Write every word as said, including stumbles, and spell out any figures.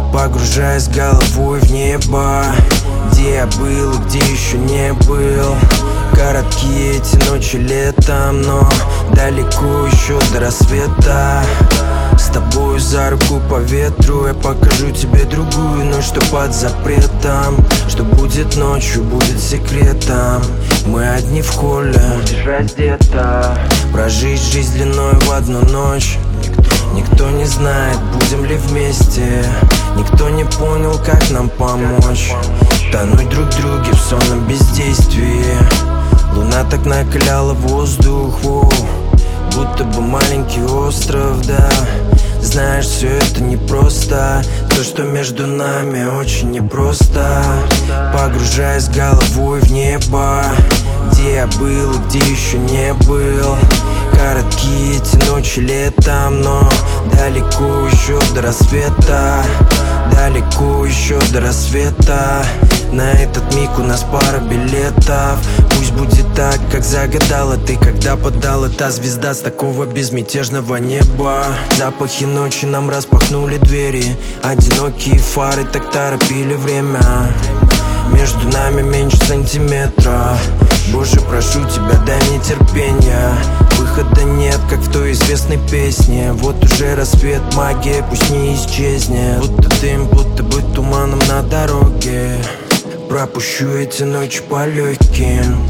Погружаясь головой в небо, где я был и где еще не был. Короткие эти ночи летом, но далеко еще до рассвета. С тобой за руку по ветру я покажу тебе другую ночь, что под запретом. Что будет ночью, будет секретом. Мы одни в холле, будешь раздета. Прожить жизнь длиной в одну ночь. Никто не знает, будем ли вместе. Никто не понял, как нам помочь. Тонуть друг в друге в сонном бездействии. Луна так накаляла воздух, воу, будто бы маленький остров, да. Знаешь, все это непросто. То, что между нами, очень непросто. Погружаясь головой в небо, где я был и где еще не был. Короткие эти ночи летом, но далеко еще до рассвета. Далеко еще до рассвета. На этот миг у нас пара билетов. Пусть будет так, как загадала ты, когда подала та звезда с такого безмятежного неба. Запахи ночи нам распахнули двери. Одинокие фары так торопили время. Между нами меньше сантиметра. Боже, прошу тебя, дай мне терпения. Выхода нет, как в той известной песне. Вот уже рассвет, магия пусть не исчезнет. Будто дым, будто бы туманом на дороге. Пропущу эти ночи по легким.